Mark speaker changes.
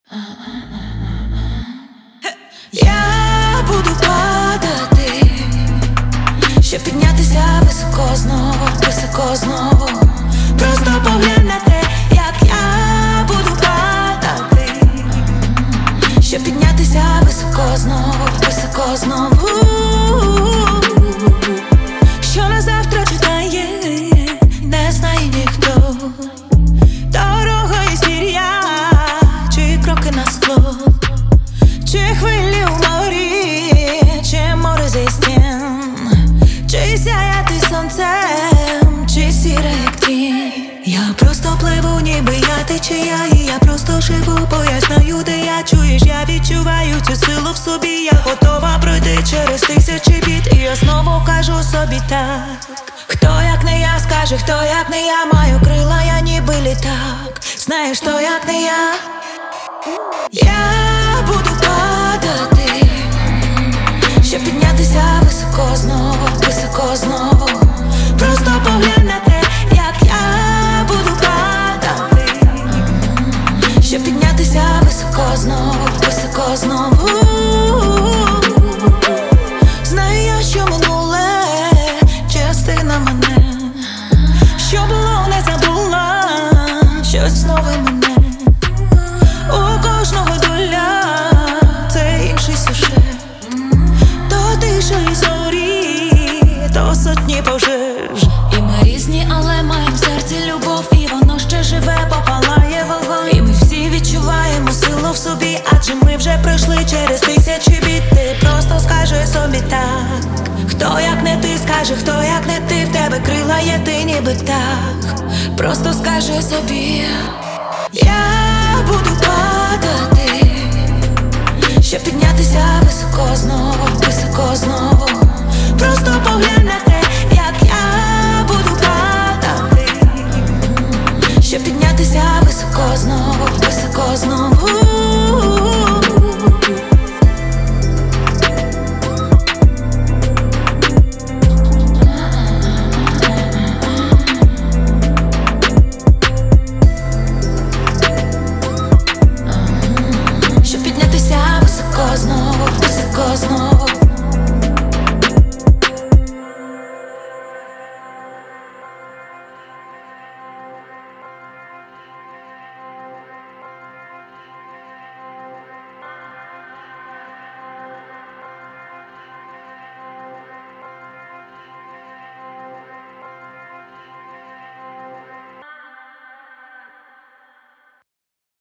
Speaker 1: Я буду падати, щоб піднятися високо знову, високо знову. Просто поглянь на те, як я буду падати, щоб піднятися високо знову, високо знову. Що на завтра чекає, не знає ніхто. Дорога і звір'я, чи кроки на скло, чи хвилі у морі, чи море зі стін, чи сяяти сонцем, чи сіре як тінь. Я просто пливу, ніби я течія, і я просто живу, бо я знаю, де я. Чуєш, я відчуваю цю силу в собі. Я готова пройти через тисячі бід, і я знову кажу собі так. Хто як не я скаже, хто як не я. Маю крила, я ніби літак. Знаєш, хто як не я. Я буду падати, щоб піднятися високо знову, високо знову. Просто поглянь на те, як я буду падати, щоб піднятися високо знову, високо знову. Знаю я, що минуле частина мене, що було не забула, щось нове мене. У кожного доля це інший сюжет. То тиша і зорі, то сотні пожеж. І ми різні, але маємо в серці любов, і воно ще живе, попалає вогонь. І ми всі відчуваємо силу в собі, адже ми вже пройшли через тисячі бід. Ти просто скажи собі так. Хто як не ти скаже, хто як не ти. В тебе крила є, ти ніби так. Просто скажи собі. Я буду